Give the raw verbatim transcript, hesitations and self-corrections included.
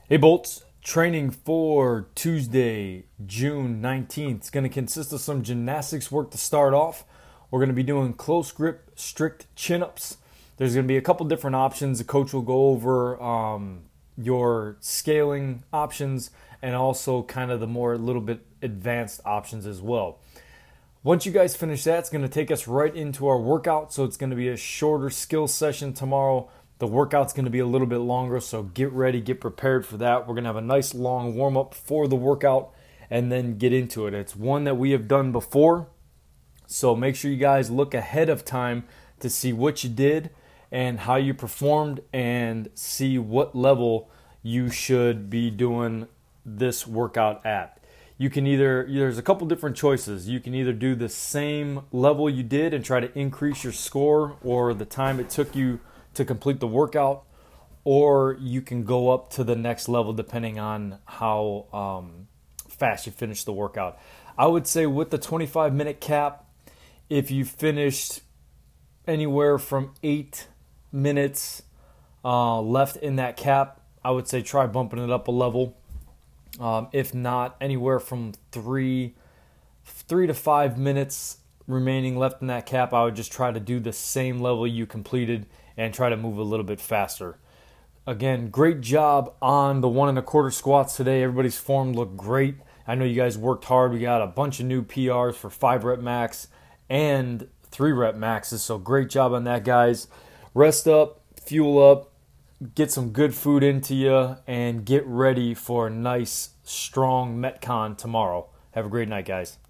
Hey Bolts, training for Tuesday, June nineteenth. It's going to consist of some gymnastics work to start off. We're going to be doing close grip, strict chin-ups. There's going to be a couple different options. The coach will go over um, your scaling options and also kind of the more little bit advanced options as well. Once you guys finish that, it's going to take us right into our workout. So it's going to be a shorter skill session tomorrow. The workout's going to be a little bit longer, so get ready, get prepared for that. We're going to have a nice long warm-up for the workout and then get into it. It's one that we have done before, so make sure you guys look ahead of time to see what you did and how you performed and see what level you should be doing this workout at. You can either, there's a couple different choices. You can either do the same level you did and try to increase your score or the time it took you to complete the workout, or you can go up to the next level depending on how um, fast you finish the workout. I would say with the twenty-five minute cap, if you finished anywhere from eight minutes uh, left in that cap, I would say try bumping it up a level. Um, if not, anywhere from three, three to five minutes remaining left in that cap, I would just try to do the same level you completed and try to move a little bit faster. Again, great job on the one and a quarter squats today. Everybody's form looked great. I know you guys worked hard. We got a bunch of new P Rs for five rep max and three rep maxes. So great job on that, guys. Rest up, fuel up, get some good food into you, and get ready for a nice, strong Metcon tomorrow. Have a great night, guys.